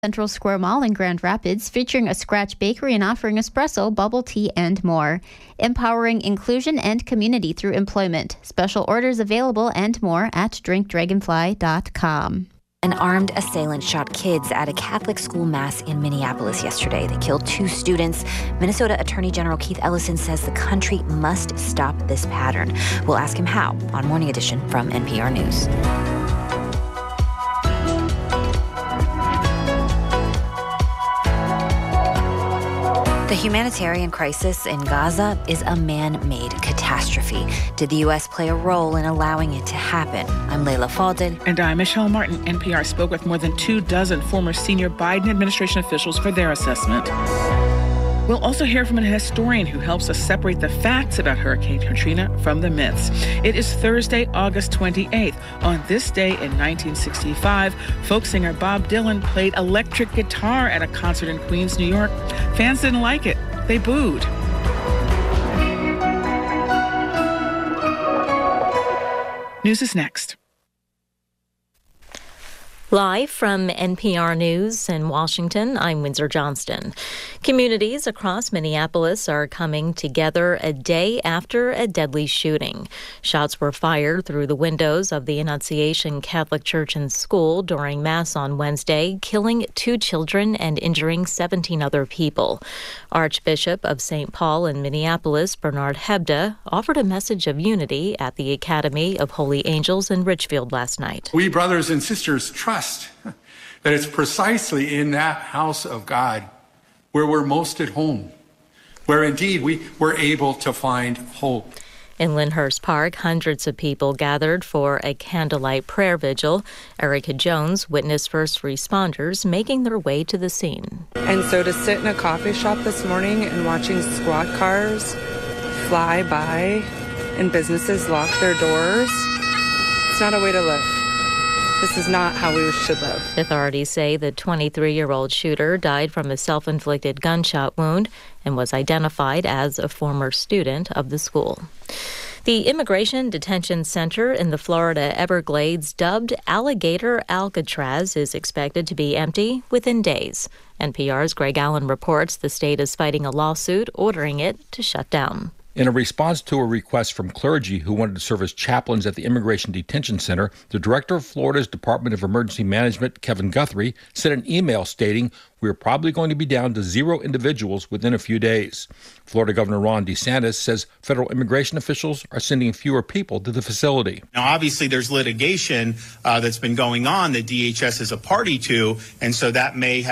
Central Square Mall in Grand Rapids, featuring a scratch bakery and offering espresso, bubble tea, and more. Empowering inclusion and community through employment. Special orders available and more at drinkdragonfly.com. An armed assailant shot kids at a Catholic school mass in Minneapolis yesterday. They killed 2 students. Minnesota Attorney General Keith Ellison says the country must stop this pattern. We'll ask him how on Morning Edition from NPR News. The humanitarian crisis in Gaza is a man-made catastrophe. Did the U.S. play a role in allowing it to happen? I'm Layla Falded. And I'm Michelle Martin. NPR spoke with more than 24 former senior Biden administration officials for their assessment. We'll also hear from an historian who helps us separate the facts about Hurricane Katrina from the myths. It is Thursday, August 28th. On this day in 1965, folk singer Bob Dylan played electric guitar at a concert in Queens, New York. Fans didn't like it. They booed. News is next. Live from NPR News in Washington, I'm Windsor Johnston. Communities across Minneapolis are coming together a day after a deadly shooting. Shots were fired through the windows of the Annunciation Catholic Church and School during Mass on Wednesday, killing 2 children and injuring 17 other people. Archbishop of St. Paul in Minneapolis, Bernard Hebda, offered a message of unity at the Academy of Holy Angels in Richfield last night. We brothers and sisters trust that it's precisely in that house of God where we're most at home, where indeed we were able to find hope. In Lyndhurst Park, hundreds of people gathered for a candlelight prayer vigil. Erica Jones witnessed first responders making their way to the scene. And so to sit in a coffee shop this morning and watching squad cars fly by and businesses lock their doors, it's not a way to live. This is not how we should live. Authorities say the 23-year-old shooter died from a self-inflicted gunshot wound and was identified as a former student of the school. The Immigration Detention Center in the Florida Everglades, dubbed Alligator Alcatraz, is expected to be empty within days. NPR's Greg Allen reports the state is fighting a lawsuit ordering it to shut down. In a response to a request from clergy who wanted to serve as chaplains at the Immigration Detention Center, the director of Florida's Department of Emergency Management, Kevin Guthrie, sent an email stating, "We're probably going to be down to 0 individuals within a few days." Florida Governor Ron DeSantis says federal immigration officials are sending fewer people to the facility. Now, obviously, there's litigation that's been going on that DHS is a party to, and so that may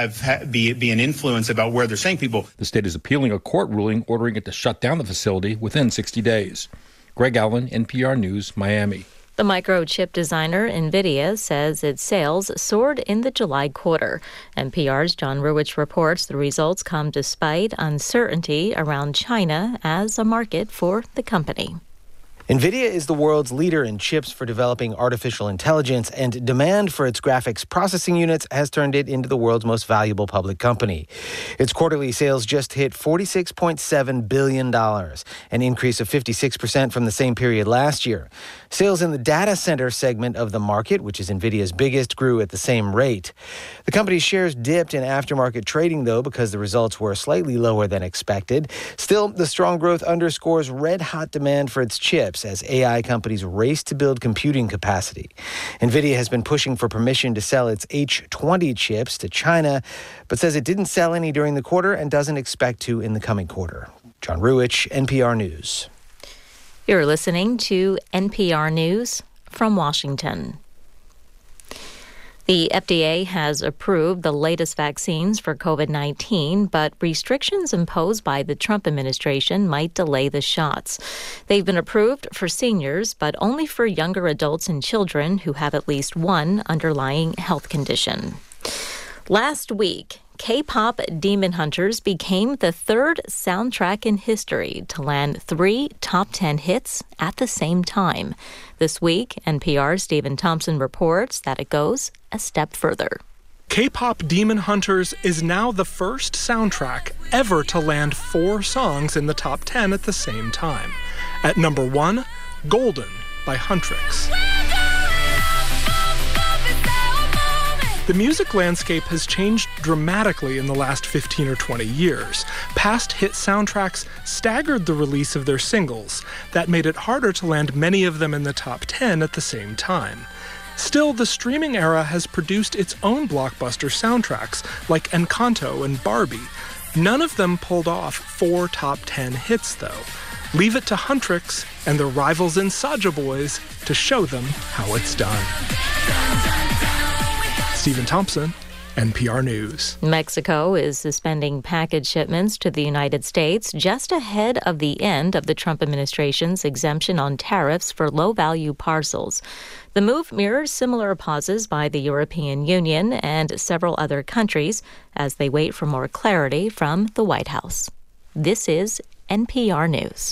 be an influence about where they're sending people. The state is appealing a court ruling ordering it to shut down the facility within 60 days. Greg Allen, NPR News, Miami. The microchip designer NVIDIA says its sales soared in the July quarter. NPR's John Ruwitch reports the results come despite uncertainty around China as a market for the company. NVIDIA is the world's leader in chips for developing artificial intelligence, and demand for its graphics processing units has turned it into the world's most valuable public company. Its quarterly sales just hit $46.7 billion, an increase of 56% from the same period last year. Sales in the data center segment of the market, which is NVIDIA's biggest, grew at the same rate. The company's shares dipped in aftermarket trading, though, because the results were slightly lower than expected. Still, the strong growth underscores red-hot demand for its chips as AI companies race to build computing capacity. NVIDIA has been pushing for permission to sell its H20 chips to China, but says it didn't sell any during the quarter and doesn't expect to in the coming quarter. John Ruwitch, NPR News. You're listening to NPR News from Washington. The FDA has approved the latest vaccines for COVID-19, but restrictions imposed by the Trump administration might delay the shots. They've been approved for seniors, but only for younger adults and children who have at least one underlying health condition. Last week, K-pop Demon Hunters became the 3rd soundtrack in history to land 3 top 10 hits at the same time. This week, NPR's Stephen Thompson reports that it goes a step further. K-pop Demon Hunters is now the first soundtrack ever to land 4 songs in the top 10 at the same time. At number 1, Golden by Huntrix. The music landscape has changed dramatically in the last 15 or 20 years. Past hit soundtracks staggered the release of their singles. That made it harder to land many of them in the top 10 at the same time. Still, the streaming era has produced its own blockbuster soundtracks, like Encanto and Barbie. None of them pulled off 4 top 10 hits, though. Leave it to Huntrix and their rivals in Saja Boys to show them how it's done. Stephen Thompson, NPR News. Mexico is suspending package shipments to the United States just ahead of the end of the Trump administration's exemption on tariffs for low-value parcels. The move mirrors similar pauses by the European Union and several other countries as they wait for more clarity from the White House. This is NPR News.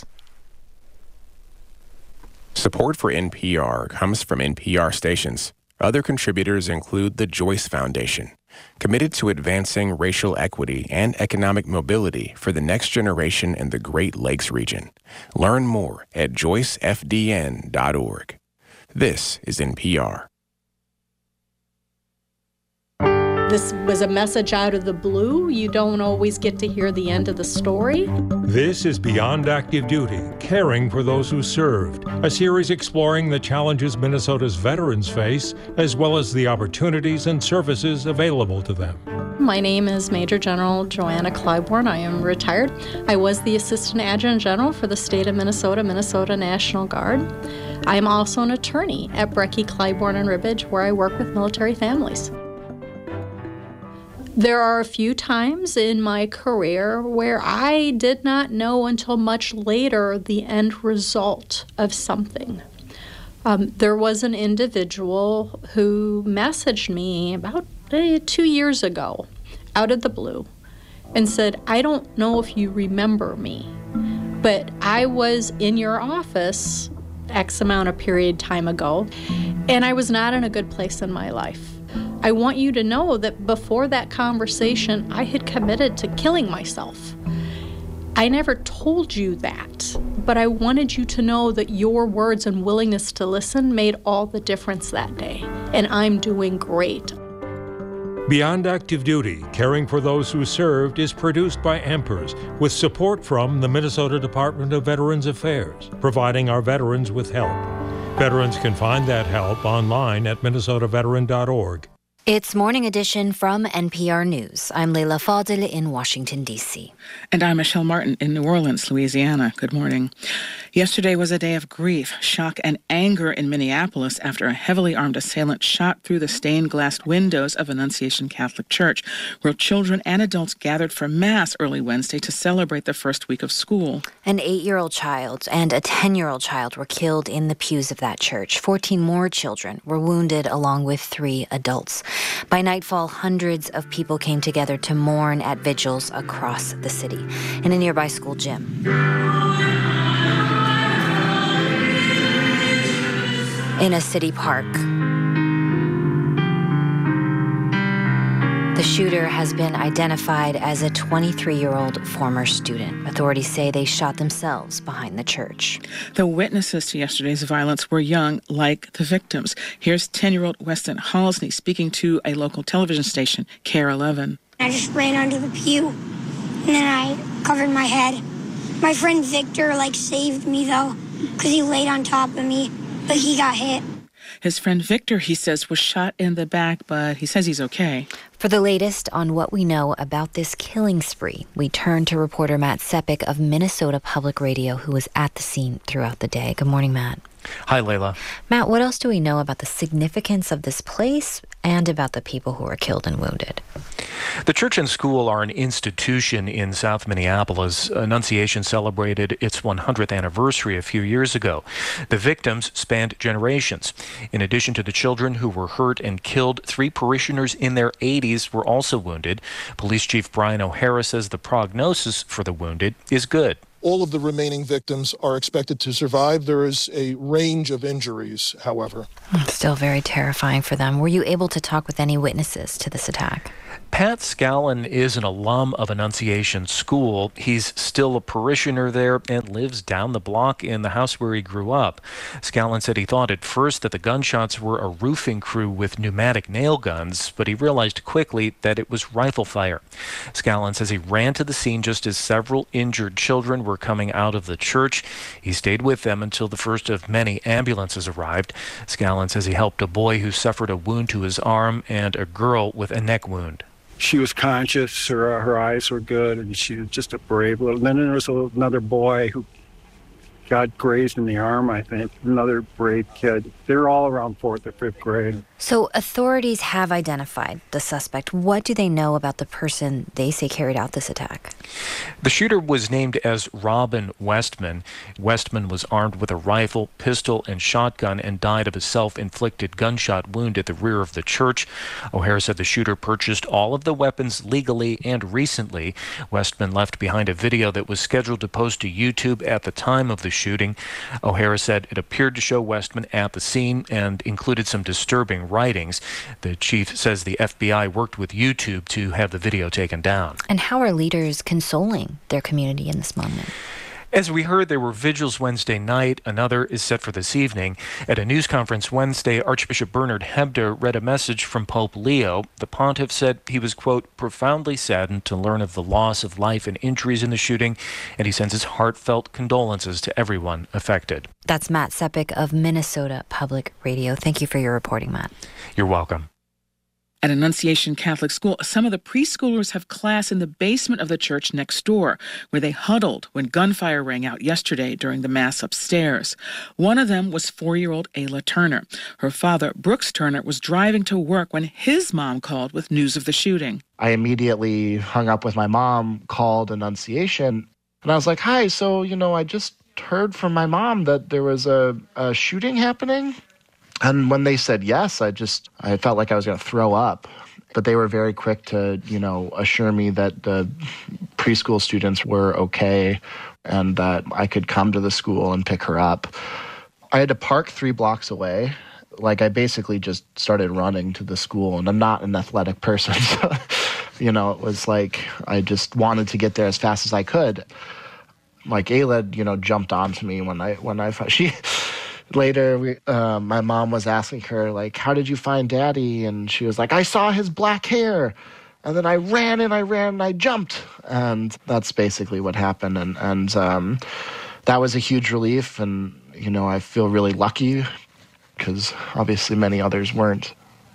Support for NPR comes from NPR stations. Other contributors include the Joyce Foundation, committed to advancing racial equity and economic mobility for the next generation in the Great Lakes region. Learn more at joycefdn.org. This is NPR. This was a message out of the blue. You don't always get to hear the end of the story. This is Beyond Active Duty, Caring for Those Who Served, a series exploring the challenges Minnesota's veterans face, as well as the opportunities and services available to them. My name is Major General Joanna Clybourne. I am retired. I was the Assistant Adjutant General for the state of Minnesota, Minnesota National Guard. I am also an attorney at Brekke, Clybourne, and Ribbage, where I work with military families. There are a few times in my career where I did not know until much later the end result of something. There was an individual who messaged me about 2 years ago, out of the blue, and said, "I don't know if you remember me, but I was in your office X amount of period time ago, and I was not in a good place in my life. I want you to know that before that conversation, I had committed to killing myself. I never told you that, but I wanted you to know that your words and willingness to listen made all the difference that day, and I'm doing great." Beyond Active Duty, Caring for Those Who Served is produced by Ampers with support from the Minnesota Department of Veterans Affairs, providing our veterans with help. Veterans can find that help online at minnesotaveteran.org. It's Morning Edition from NPR News. I'm Leila Fadel in Washington, D.C. And I'm Michelle Martin in New Orleans, Louisiana. Good morning. Yesterday was a day of grief, shock, and anger in Minneapolis after a heavily armed assailant shot through the stained glass windows of Annunciation Catholic Church, where children and adults gathered for Mass early Wednesday to celebrate the first week of school. An 8-year-old child and a 10-year-old child were killed in the pews of that church. 14 more children were wounded, along with 3 adults. By nightfall, hundreds of people came together to mourn at vigils across the city in a nearby school gym. In a city park, the shooter has been identified as a 23-year-old former student. Authorities say they shot themselves behind the church. The witnesses to yesterday's violence were young, like the victims. Here's 10-year-old Weston Halsney speaking to a local television station, KARE 11. I just ran under the pew, and then I covered my head. My friend Victor, saved me, though, because he laid on top of me, but he got hit. His friend Victor, he says, was shot in the back, but he says he's okay. For the latest on what we know about this killing spree, we turn to reporter Matt Sepik of Minnesota Public Radio, who was at the scene throughout the day. Good morning, Matt. Hi, Layla. Matt, what else do we know about the significance of this place and about the people who were killed and wounded? The church and school are an institution in South Minneapolis. Annunciation celebrated its 100th anniversary a few years ago. The victims spanned generations. In addition to the children who were hurt and killed, 3 parishioners in their 80s were also wounded. Police Chief Brian O'Hara says the prognosis for the wounded is good. All of the remaining victims are expected to survive. There is a range of injuries, however. Still very terrifying for them. Were you able to talk with any witnesses to this attack? Pat Scallon is an alum of Annunciation School. He's still a parishioner there and lives down the block in the house where he grew up. Scallon said he thought at first that the gunshots were a roofing crew with pneumatic nail guns, but he realized quickly that it was rifle fire. Scallon says he ran to the scene just as several injured children were coming out of the church. He stayed with them until the first of many ambulances arrived. Scallon says he helped a boy who suffered a wound to his arm and a girl with a neck wound. She was conscious, her eyes were good, and she was just a brave little. Then there was another boy who got grazed in the arm, I think. Another brave kid. They're all around 4th or 5th grade. So authorities have identified the suspect. What do they know about the person they say carried out this attack? The shooter was named as Robin Westman. Westman was armed with a rifle, pistol, and shotgun and died of a self-inflicted gunshot wound at the rear of the church. O'Hara said the shooter purchased all of the weapons legally and recently. Westman left behind a video that was scheduled to post to YouTube at the time of the shooting. O'Hara said it appeared to show Westman at the scene and included some disturbing writings. The chief says the FBI worked with YouTube to have the video taken down. And how are leaders consoling their community in this moment? As we heard, there were vigils Wednesday night. Another is set for this evening. At a news conference Wednesday, Archbishop Bernard Hebda read a message from Pope Leo. The pontiff said he was, quote, profoundly saddened to learn of the loss of life and injuries in the shooting, and he sends his heartfelt condolences to everyone affected. That's Matt Sepik of Minnesota Public Radio. Thank you for your reporting, Matt. You're welcome. At Annunciation Catholic School, some of the preschoolers have class in the basement of the church next door, where they huddled when gunfire rang out yesterday during the mass upstairs. One of them was 4-year-old Ayla Turner. Her father, Brooks Turner, was driving to work when his mom called with news of the shooting. I immediately hung up with my mom, called Annunciation, and I was like, hi, so, I just heard from my mom that there was a shooting happening. And when they said yes, I felt like I was going to throw up. But they were very quick to, assure me that the preschool students were okay and that I could come to the school and pick her up. I had to park 3 blocks away. Like, I basically just started running to the school, and I'm not an athletic person. So, it was like I just wanted to get there as fast as I could. Like, Ayla, jumped onto me when I she... Later, my mom was asking her, like, how did you find Daddy? And she was like, I saw his black hair. And then I ran and I jumped. And that's basically what happened. And that was a huge relief. And, I feel really lucky because obviously many others weren't.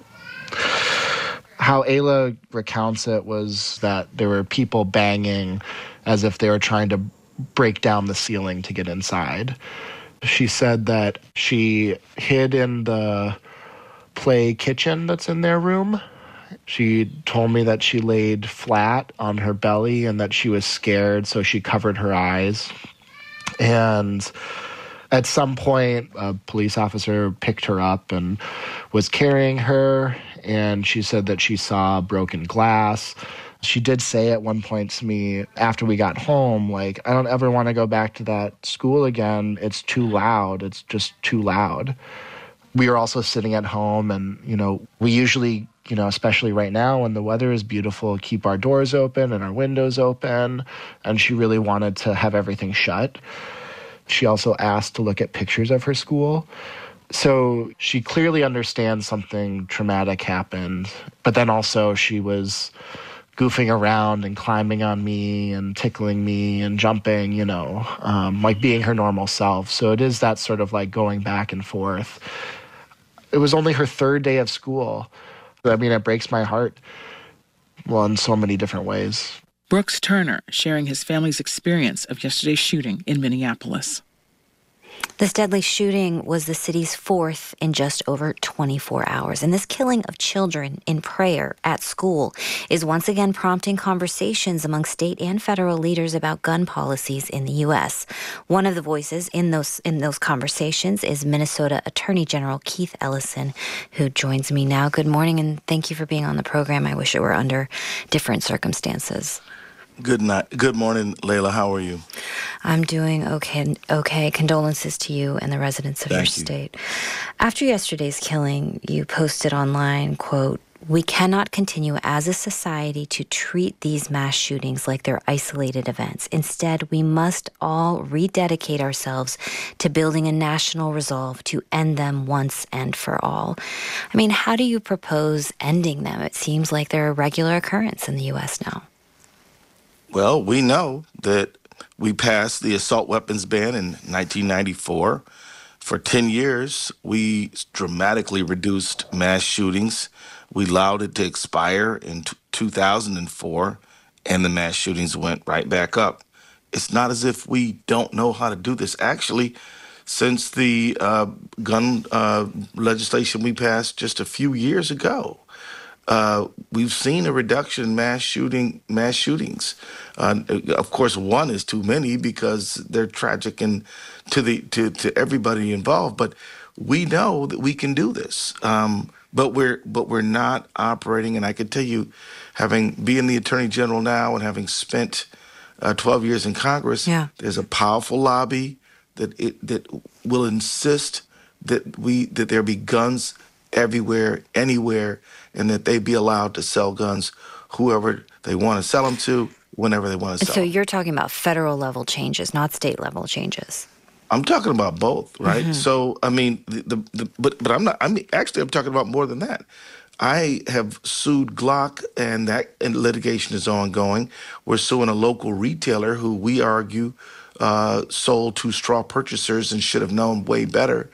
How Ayla recounts it was that there were people banging as if they were trying to break down the ceiling to get inside. She said that she hid in the play kitchen that's in their room. She told me that she laid flat on her belly and that she was scared, so she covered her eyes. And at some point, a police officer picked her up and was carrying her, and she said that she saw broken glass. She did say at one point to me after we got home, like, I don't ever want to go back to that school again. It's too loud. It's just too loud. We were also sitting at home and, we usually, especially right now when the weather is beautiful, keep our doors open and our windows open. And she really wanted to have everything shut. She also asked to look at pictures of her school. So she clearly understands something traumatic happened. But then also she was goofing around and climbing on me and tickling me and jumping, like being her normal self. So it is that sort of like going back and forth. It was only her 3rd day of school. I mean, it breaks my heart, well, in so many different ways. Brooks Turner sharing his family's experience of yesterday's shooting in Minneapolis. This deadly shooting was the city's 4th in just over 24 hours. And this killing of children in prayer at school is once again prompting conversations among state and federal leaders about gun policies in the U.S. One of the voices in those conversations is Minnesota Attorney General Keith Ellison, who joins me now. Good morning, and thank you for being on the program. I wish it were under different circumstances. Good night. Good morning, Layla. How are you? I'm doing okay. Condolences to you and the residents of your state. After yesterday's killing, you posted online, quote, "We cannot continue as a society to treat these mass shootings like they're isolated events. Instead, we must all rededicate ourselves to building a national resolve to end them once and for all." I mean, how do you propose ending them? It seems like they're a regular occurrence in the U.S. now. Well, we know that we passed the assault weapons ban in 1994. For 10 years, we dramatically reduced mass shootings. We allowed it to expire in 2004, and the mass shootings went right back up. It's not as if we don't know how to do this. Actually, since the gun legislation we passed just a few years ago, we've seen a reduction in mass shootings. Of course, one is too many because they're tragic and to everybody involved. But we know that we can do this. But we're not operating. And I can tell you, being the Attorney General now and having spent 12 years in Congress, there's a powerful lobby that will insist that there be guns everywhere, anywhere, and that they be allowed to sell guns whoever they want to sell them to, whenever they want to sell them. So you're talking about federal level changes, not state level changes. I'm talking about both, right? Mm-hmm. So I mean, but I'm not. I'm talking about more than that. I have sued Glock, and litigation is ongoing. We're suing a local retailer who we argue sold to straw purchasers and should have known way better.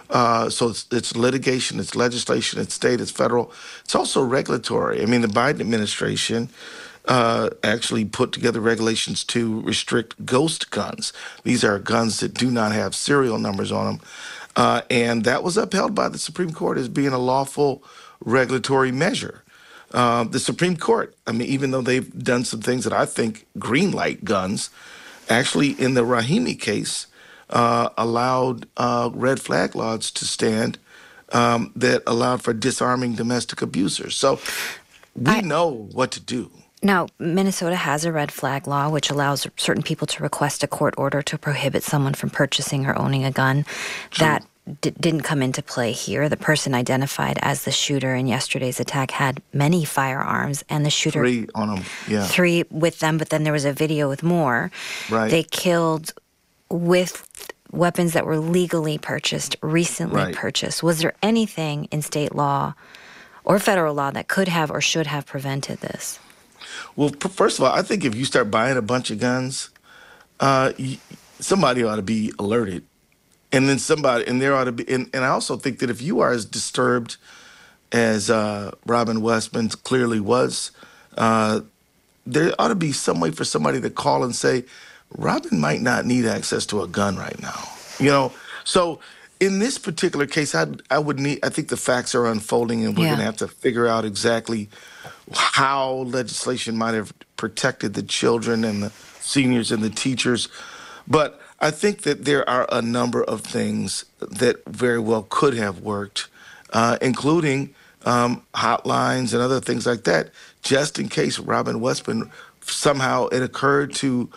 So it's litigation, it's legislation, it's state, it's federal. It's also regulatory. I mean, the Biden administration actually put together regulations to restrict ghost guns. These are guns that do not have serial numbers on them. And that was upheld by the Supreme Court as being a lawful regulatory measure. The Supreme Court, I mean, even though they've done some things that I think green light guns, actually in the Rahimi case, allowed red flag laws to stand that allowed for disarming domestic abusers. So we know what to do. Now, Minnesota has a red flag law which allows certain people to request a court order to prohibit someone from purchasing or owning a gun. True. That didn't come into play here. The person identified as the shooter in yesterday's attack had many firearms, and the shooter... 3 on them, yeah. 3 with them, but then there was a video with more. Right. They killed with weapons that were legally purchased, recently purchased. Was there anything in state law or federal law that could have or should have prevented this? Well, first of all, I think if you start buying a bunch of guns, somebody ought to be alerted. And then there ought to be, and I also think that if you are as disturbed as Robin Westman clearly was, there ought to be some way for somebody to call and say, Robin might not need access to a gun right now. You know, so in this particular case, I think the facts are unfolding, and we're going to have to figure out exactly how legislation might have protected the children and the seniors and the teachers. But I think that there are a number of things that very well could have worked, including hotlines and other things like that, just in case Robin Westman somehow it occurred to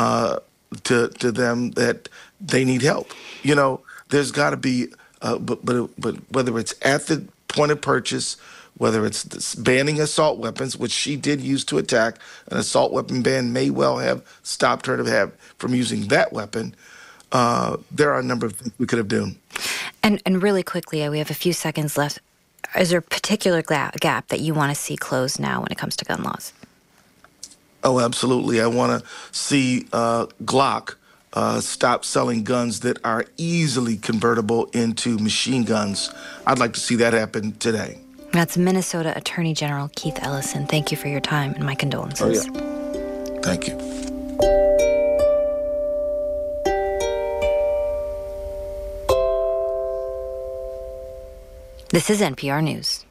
them that they need help. You know, there's got to be, but whether it's at the point of purchase, whether it's banning assault weapons, which she did use to attack, an assault weapon ban may well have stopped her from using that weapon. There are a number of things we could have done. And really quickly, we have a few seconds left. Is there a particular gap that you want to see closed now when it comes to gun laws? Oh, absolutely. I want to see Glock stop selling guns that are easily convertible into machine guns. I'd like to see that happen today. That's Minnesota Attorney General Keith Ellison. Thank you for your time and my condolences. Oh, yeah. Thank you. This is NPR News.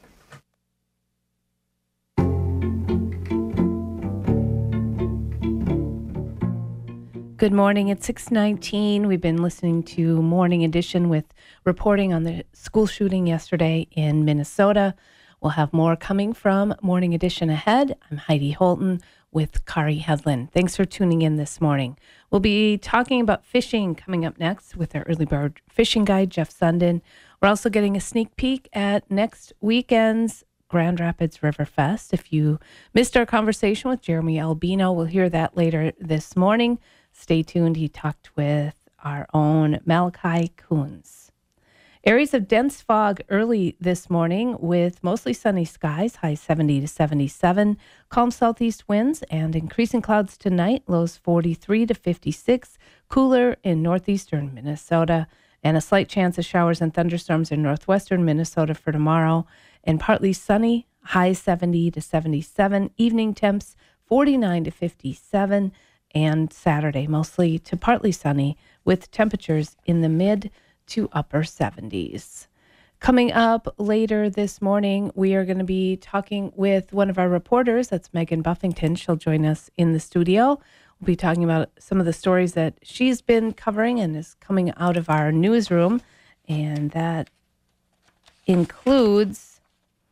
Good morning. It's 6:19. We've been listening to Morning Edition with reporting on the school shooting yesterday in Minnesota. We'll have more coming from Morning Edition ahead. I'm Heidi Holton. with Kari Hedlund. Thanks for tuning in this morning. We'll be talking about fishing coming up next with our early bird fishing guide, Jeff Sundin. We're also getting a sneak peek at next weekend's Grand Rapids River Fest. If you missed our conversation with Jeremy Albino, we'll hear that later this morning. Stay tuned. He talked with our own Malachi Coons. Areas of dense fog early this morning with mostly sunny skies, high 70 to 77, calm southeast winds and increasing clouds tonight, lows 43 to 56, cooler in northeastern Minnesota, and a slight chance of showers and thunderstorms in northwestern Minnesota for tomorrow, and partly sunny, high 70 to 77, evening temps 49 to 57, and Saturday mostly to partly sunny with temperatures in the mid to upper 70s. Coming up later this morning, we are going to be talking with one of our reporters. That's Megan Buffington. She'll join us in the studio. We'll be talking about some of the stories that she's been covering and is coming out of our newsroom. And that includes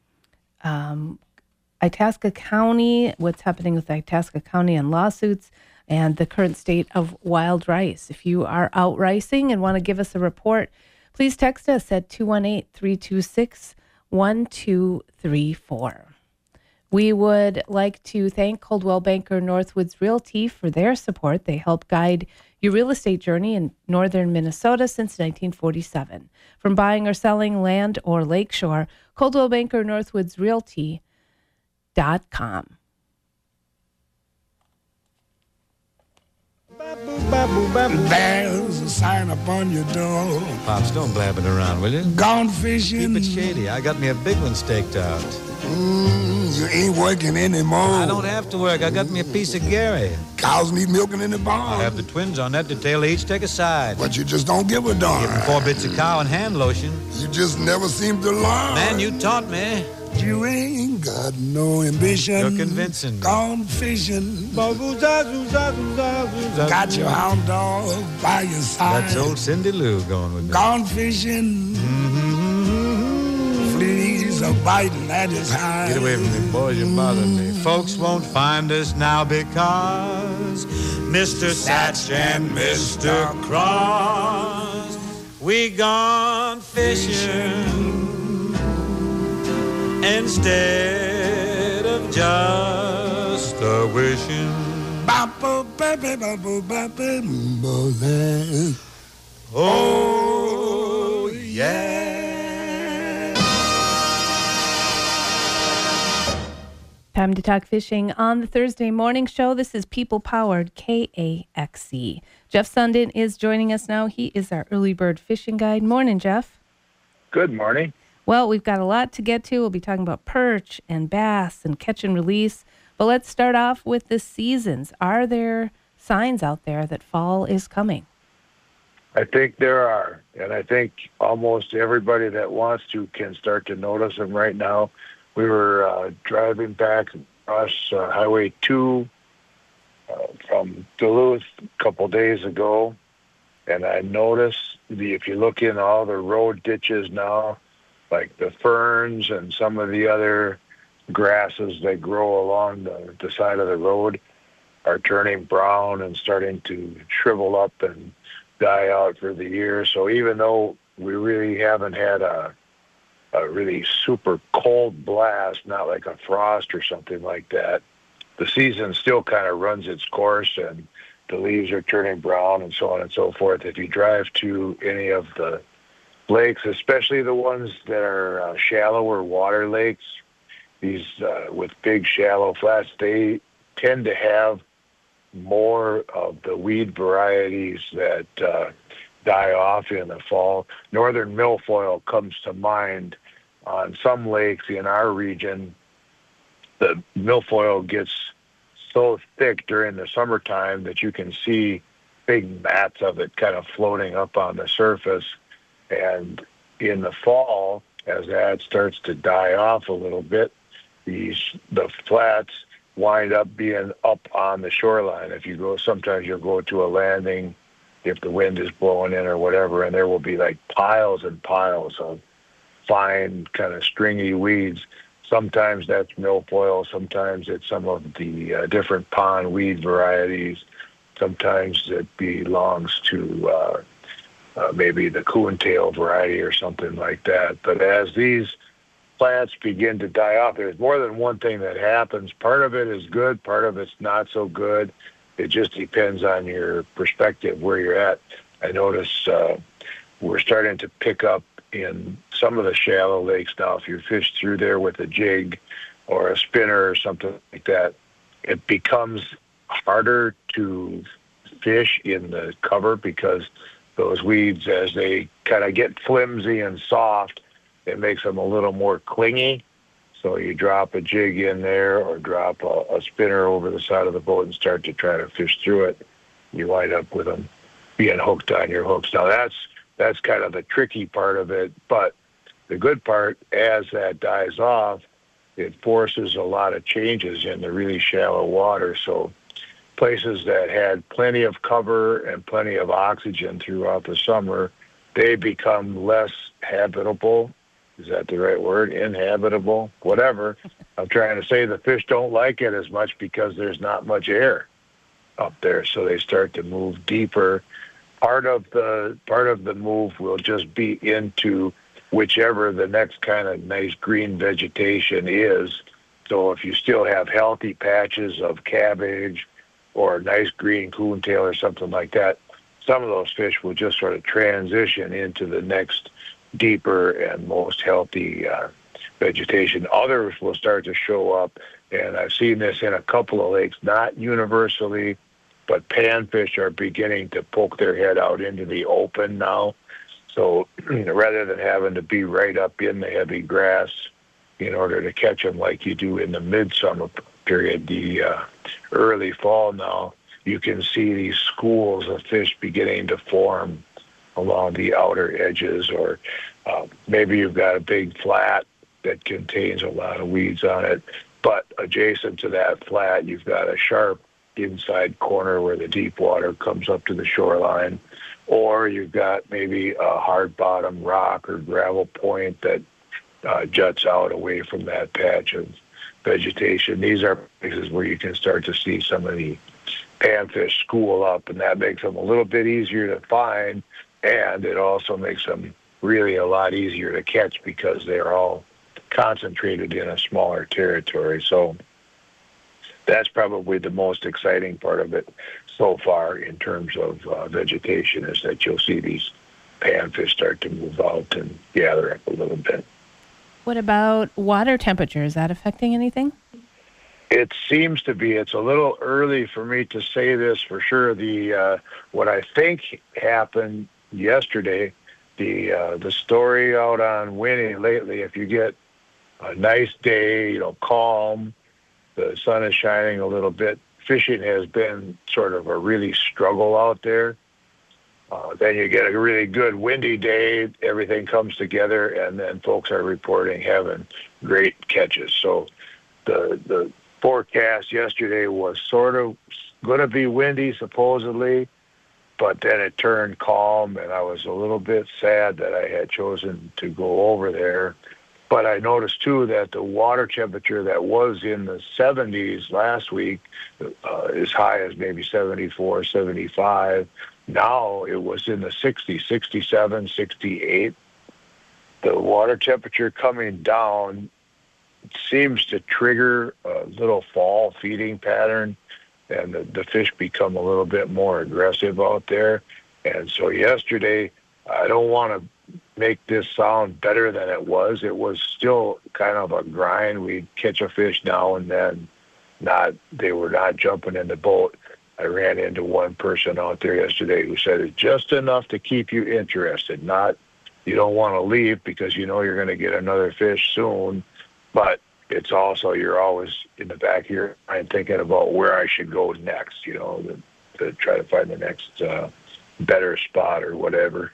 Itasca County, what's happening with Itasca County and lawsuits, and the current state of wild rice. If you are out ricing and want to give us a report, please text us at 218-326-1234. We would like to thank Coldwell Banker Northwoods Realty for their support. They help guide your real estate journey in northern Minnesota since 1947. From buying or selling land or lakeshore, Coldwell Banker Northwoods Realty.com. There's a sign upon your door. Pops, don't blab it around, will you? Gone fishing. Keep it shady. I got me a big one staked out. You ain't working anymore. I don't have to work. I got me a piece of Gary. Cows need milking in the barn. I have the twins on that detail. They each take a side. But you just don't give a darn. Give them 4 bits of cow and hand lotion. You just never seem to learn. Man, you taught me. You ain't got no ambition. You're convincing. Gone fishing. Got your hound dog by your side. That's old Cindy Lou going with me. Gone fishing. Fleas are biting at his hide. Get away from me, boys. You're bothering me. Folks won't find us now because Mr. Satch and Mr. Cross, we gone fishing. Instead of just a wishing. Oh, yeah. Time to talk fishing on the Thursday morning show. This is People Powered KAXE. Jeff Sundin is joining us now. He is our early bird fishing guide. Morning, Jeff. Good morning. Well, we've got a lot to get to. We'll be talking about perch and bass and catch and release. But let's start off with the seasons. Are there signs out there that fall is coming? I think there are. And I think almost everybody that wants to can start to notice them right now. We were driving back across Highway 2 from Duluth a couple days ago. And I noticed, if you look in all the road ditches now, like the ferns and some of the other grasses that grow along the side of the road are turning brown and starting to shrivel up and die out for the year. So even though we really haven't had a really super cold blast, not like a frost or something like that, the season still kind of runs its course and the leaves are turning brown and so on and so forth. If you drive to any of the lakes, especially the ones that are shallower water lakes, these with big shallow flats, they tend to have more of the weed varieties that die off in the fall. Northern milfoil comes to mind. On some lakes in our region, the milfoil gets so thick during the summertime that you can see big mats of it kind of floating up on the surface. And in the fall, as that starts to die off a little bit, the flats wind up being up on the shoreline. If you go, sometimes you'll go to a landing if the wind is blowing in or whatever, and there will be like piles and piles of fine kind of stringy weeds Sometimes that's milfoil. Sometimes it's some of the different pond weed varieties. Sometimes it belongs to maybe the coontail variety or something like that. But as these plants begin to die off, there's more than one thing that happens. Part of it is good, part of it's not so good. It just depends on your perspective, where you're at. I notice we're starting to pick up in some of the shallow lakes now. If you fish through there with a jig or a spinner or something like that, it becomes harder to fish in the cover because those weeds, as they kind of get flimsy and soft, it makes them a little more clingy. So you drop a jig in there or drop a spinner over the side of the boat and start to try to fish through it. You wind up with them being hooked on your hooks. Now that's kind of the tricky part of it, but the good part, as that dies off, it forces a lot of changes in the really shallow water. So places that had plenty of cover and plenty of oxygen throughout the summer, they become less habitable. Is that the right word? Inhabitable? Whatever. I'm trying to say the fish don't like it as much because there's not much air up there, so they start to move deeper. Part of the move will just be into whichever the next kind of nice green vegetation is. So if you still have healthy patches of cabbage or nice green coontail or something like that, some of those fish will just sort of transition into the next deeper and most healthy vegetation. Others will start to show up, and I've seen this in a couple of lakes, not universally, but panfish are beginning to poke their head out into the open now. So rather than having to be right up in the heavy grass in order to catch them like you do in the midsummer period, the early fall now, you can see these schools of fish beginning to form along the outer edges, or maybe you've got a big flat that contains a lot of weeds on it, but adjacent to that flat, you've got a sharp inside corner where the deep water comes up to the shoreline, or you've got maybe a hard bottom rock or gravel point that juts out away from that patch of vegetation. These are places where you can start to see some of the panfish school up, and that makes them a little bit easier to find, and it also makes them really a lot easier to catch because they're all concentrated in a smaller territory. So that's probably the most exciting part of it so far in terms of vegetation, is that you'll see these panfish start to move out and gather up a little bit. What about water temperature? Is that affecting anything? It seems to be. It's a little early for me to say this for sure. The what I think happened yesterday, the story out on Winnie lately, if you get a nice day, calm, the sun is shining a little bit, fishing has been sort of a really struggle out there. Then you get a really good windy day, everything comes together, and then folks are reporting having great catches. So the forecast yesterday was sort of going to be windy, supposedly, but then it turned calm, and I was a little bit sad that I had chosen to go over there. But I noticed, too, that the water temperature that was in the 70s last week, as high as maybe 74, 75, now it was in the 60s, 67, 68. The water temperature coming down seems to trigger a little fall feeding pattern, and the fish become a little bit more aggressive out there. And so yesterday, I don't want to make this sound better than it was. It was still kind of a grind. We'd catch a fish now and then. They were not jumping in the boat. I ran into one person out there yesterday who said it's just enough to keep you interested. You don't want to leave because you know you're going to get another fish soon, but it's also, you're always in the back of your mind thinking about where I should go next, to try to find the next better spot or whatever.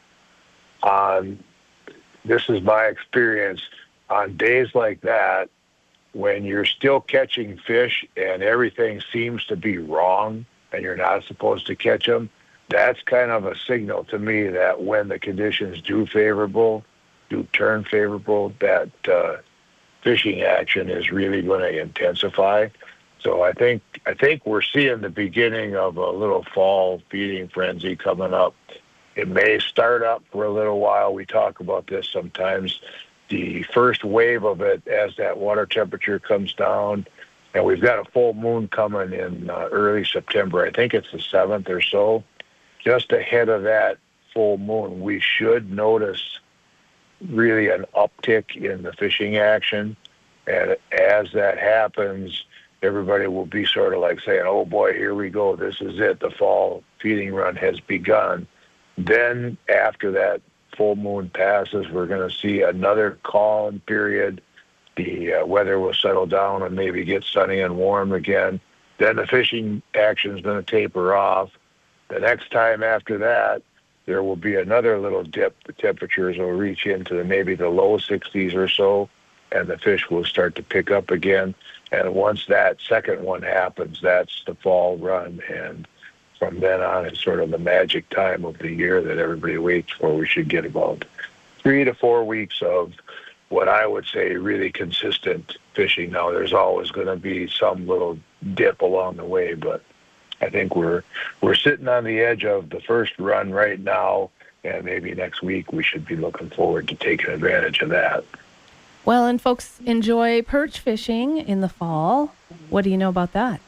This is my experience. On days like that, when you're still catching fish and everything seems to be wrong and you're not supposed to catch them, that's kind of a signal to me that when the conditions do turn favorable, that fishing action is really going to intensify. So I think we're seeing the beginning of a little fall feeding frenzy coming up. It may start up for a little while. We talk about this sometimes. The first wave of it, as that water temperature comes down, and we've got a full moon coming in early September. I think it's the 7th or so. Just ahead of that full moon, we should notice really an uptick in the fishing action. And as that happens, everybody will be sort of like saying, oh boy, here we go. This is it. The fall feeding run has begun. Then after that full moon passes, we're going to see another calm period. The weather will settle down and maybe get sunny and warm again. Then the fishing action is going to taper off. The next time after that, there will be another little dip. The temperatures will reach into maybe the low 60s or so, and the fish will start to pick up again. And once that second one happens, that's the fall run. And from then on, it's sort of the magic time of the year that everybody waits for. We should get about 3 to 4 weeks of what I would say really consistent fishing. Now, there's always going to be some little dip along the way, but I think we're sitting on the edge of the first run right now, and maybe next week we should be looking forward to taking advantage of that. Well, and folks enjoy perch fishing in the fall. What do you know about that?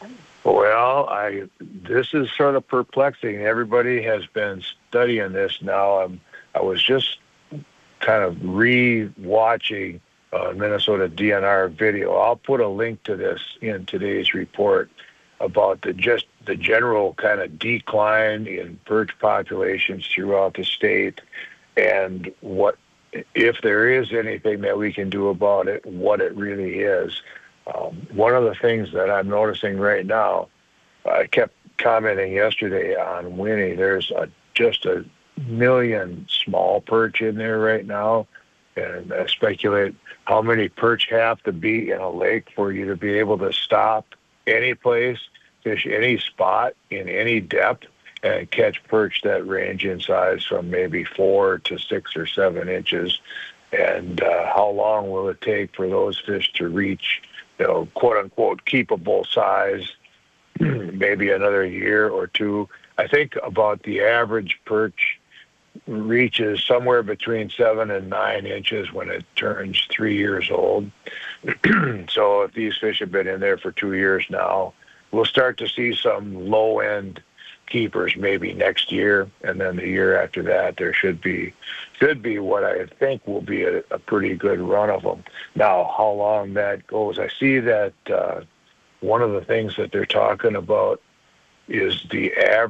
Well, this is sort of perplexing. Everybody has been studying this now. I was just kind of re-watching Minnesota DNR video. I'll put a link to this in today's report about the general kind of decline in perch populations throughout the state, and what, if there is anything that we can do about it, what it really is. One of the things that I'm noticing right now, I kept commenting yesterday on Winnie, there's just a million small perch in there right now, and I speculate how many perch have to be in a lake for you to be able to stop any place, fish any spot in any depth, and catch perch that range in size from maybe 4 to 6 or 7 inches. And how long will it take for those fish to reach, quote unquote, keepable size? Maybe another year or two. I think about the average perch reaches somewhere between 7 and 9 inches when it turns 3 years old. So if these fish have been in there for 2 years now, we'll start to see some low-end keepers maybe next year, and then the year after that there should be what I think will be a pretty good run of them. Now, how long that goes, I see that one of the things that they're talking about is the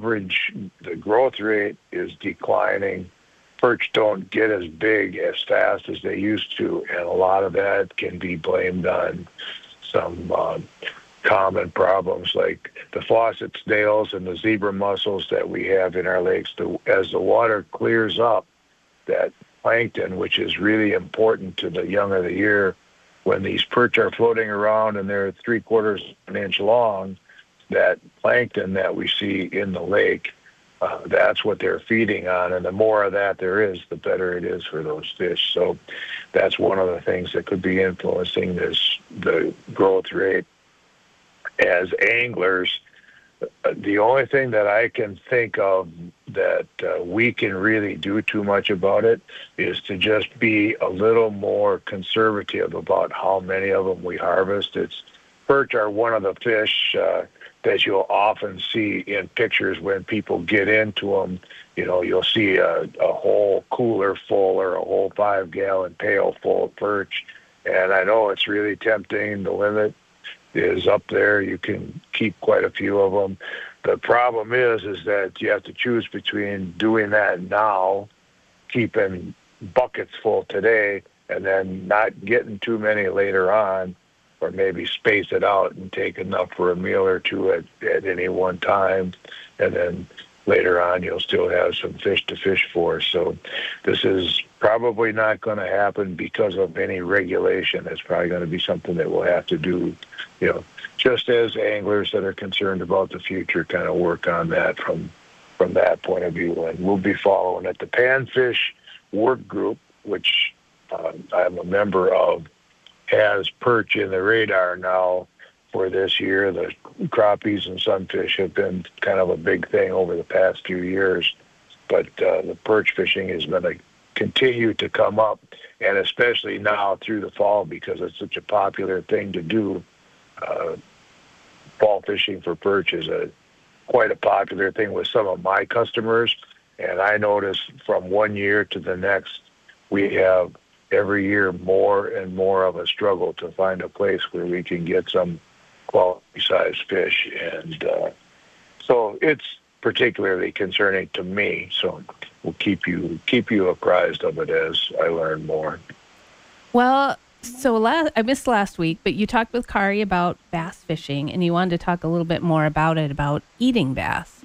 growth rate is declining. Perch don't get as big as fast as they used to, and a lot of that can be blamed on some common problems like the faucet snails and the zebra mussels that we have in our lakes. As the water clears up, that plankton, which is really important to the young of the year, when these perch are floating around and they're 3/4 of an inch long, that plankton that we see in the lake, that's what they're feeding on. And the more of that there is, the better it is for those fish. So that's one of the things that could be influencing the growth rate. As anglers, the only thing that I can think of that we can really do too much about it is to just be a little more conservative about how many of them we harvest. Perch are one of the fish that you'll often see in pictures when people get into them. You'll see a whole cooler full or a whole 5-gallon pail full of perch. And I know it's really tempting. The limit is up there. You can keep quite a few of them. The problem is that you have to choose between doing that now, keeping buckets full today, and then not getting too many later on, or maybe space it out and take enough for a meal or two at any one time, and then later on you'll still have some fish to fish for. So this is probably not going to happen because of any regulation. It's probably going to be something that we'll have to do, just as anglers that are concerned about the future kind of work on that from that point of view. And we'll be following it. The Panfish Work Group, which I'm a member of, has perch in the radar now for this year. The crappies and sunfish have been kind of a big thing over the past few years, but the perch fishing is going to continue to come up, and especially now through the fall because it's such a popular thing to do. Fall fishing for perch is quite a popular thing with some of my customers, and I notice from one year to the next, we have every year more and more of a struggle to find a place where we can get some quality-sized fish, and so it's particularly concerning to me. So we'll keep you apprised of it as I learn more. Well, so I missed last week, but you talked with Kari about bass fishing, and you wanted to talk a little bit more about it, about eating bass.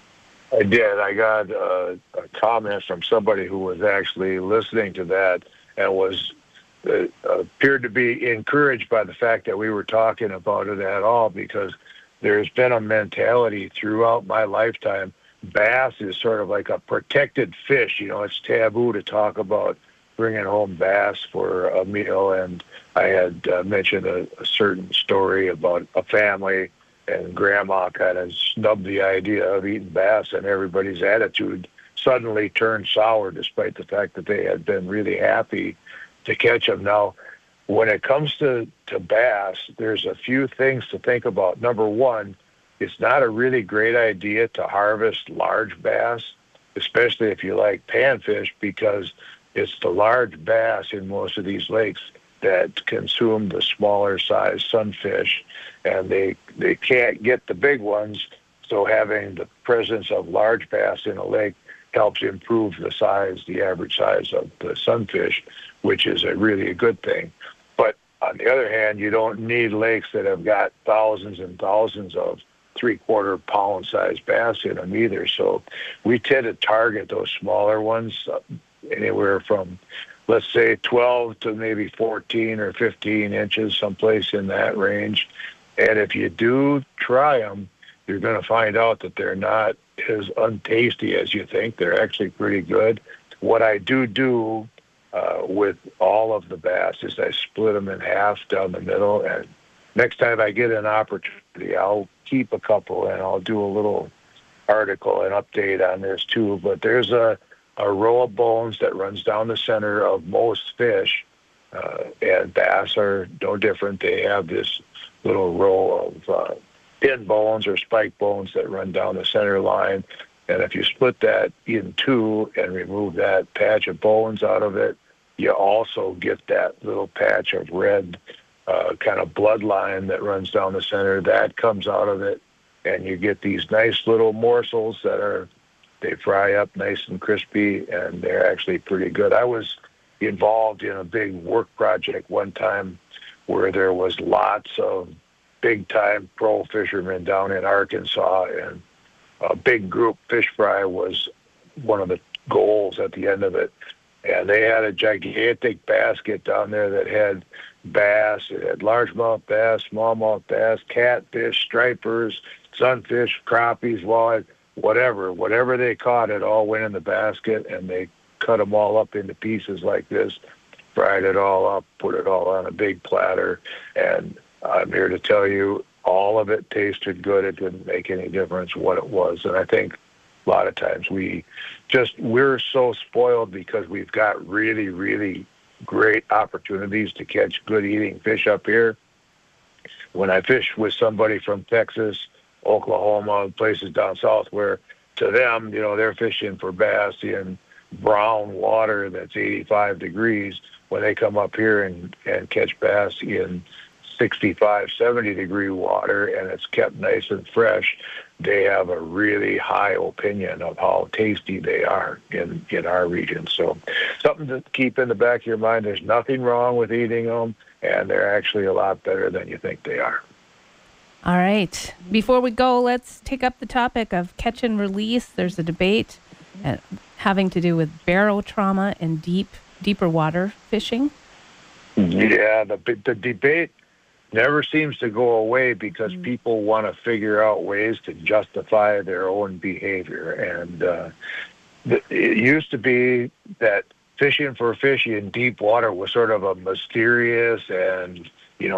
I did. I got a comment from somebody who was actually listening to that and was appeared to be encouraged by the fact that we were talking about it at all, because there's been a mentality throughout my lifetime. Bass is sort of like a protected fish. It's taboo to talk about bringing home bass for a meal. And I had mentioned a certain story about a family, and Grandma kind of snubbed the idea of eating bass, and everybody's attitude suddenly turned sour despite the fact that they had been really happy to catch them. Now, when it comes to bass, there's a few things to think about. Number one, it's not a really great idea to harvest large bass, especially if you like panfish, because it's the large bass in most of these lakes that consume the smaller size sunfish, and they can't get the big ones. So having the presence of large bass in a lake helps improve the average size of the sunfish, which is really a good thing. But on the other hand, you don't need lakes that have got thousands and thousands of 3/4 pound size bass in them either. So we tend to target those smaller ones, anywhere from, let's say, 12 to maybe 14 or 15 inches, someplace in that range. And if you do try them, you're going to find out that they're not as untasty as you think. They're actually pretty good. What I do with all of the bass is I split them in half down the middle, and next time I get an opportunity, I'll keep a couple, and I'll do a little article and update on this too. But there's a row of bones that runs down the center of most fish, and bass are no different. They have this little row of pin bones or spike bones that run down the center line, and if you split that in two and remove that patch of bones out of it, you also get that little patch of red kind of bloodline that runs down the center. That comes out of it, and you get these nice little morsels they fry up nice and crispy, and they're actually pretty good. I was involved in a big work project one time where there was lots of big-time pro fishermen down in Arkansas, and a big group fish fry was one of the goals at the end of it. And they had a gigantic basket down there that had bass. It had largemouth bass, smallmouth bass, catfish, stripers, sunfish, crappies, walleye, whatever they caught, it all went in the basket, and they cut them all up into pieces like this, fried it all up, put it all on a big platter, and I'm here to tell you, all of it tasted good. It didn't make any difference what it was. And I think a lot of times we're so spoiled because we've got really, really great opportunities to catch good eating fish up here. When I fish with somebody from Texas, Oklahoma, places down south, where to them, they're fishing for bass in brown water that's 85 degrees. When they come up here and catch bass in 65, 70 degree water, and it's kept nice and fresh, they have a really high opinion of how tasty they are in our region. So something to keep in the back of your mind. There's nothing wrong with eating them, and they're actually a lot better than you think they are. All right. Before we go, let's take up the topic of catch and release. There's a debate having to do with barotrauma and deeper water fishing. Yeah, the debate never seems to go away because people want to figure out ways to justify their own behavior. And it used to be that fishing for fish in deep water was sort of a mysterious and,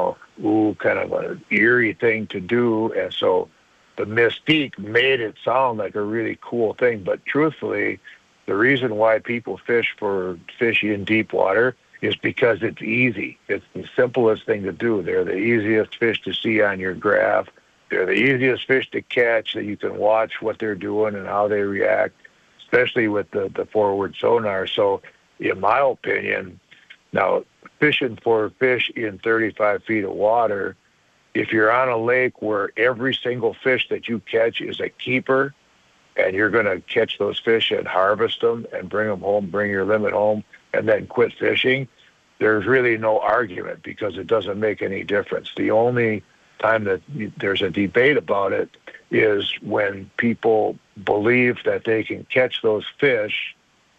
kind of an eerie thing to do. And so the mystique made it sound like a really cool thing. But truthfully, the reason why people fish for fish in deep water is because it's easy. It's the simplest thing to do. They're the easiest fish to see on your graph. They're the easiest fish to catch, that you can watch what they're doing and how they react, especially with the forward sonar. So in my opinion, now fishing for fish in 35 feet of water, if you're on a lake where every single fish that you catch is a keeper, and you're going to catch those fish and harvest them and bring them home, bring your limit home, and then quit fishing, there's really no argument, because it doesn't make any difference. The only time that there's a debate about it is when people believe that they can catch those fish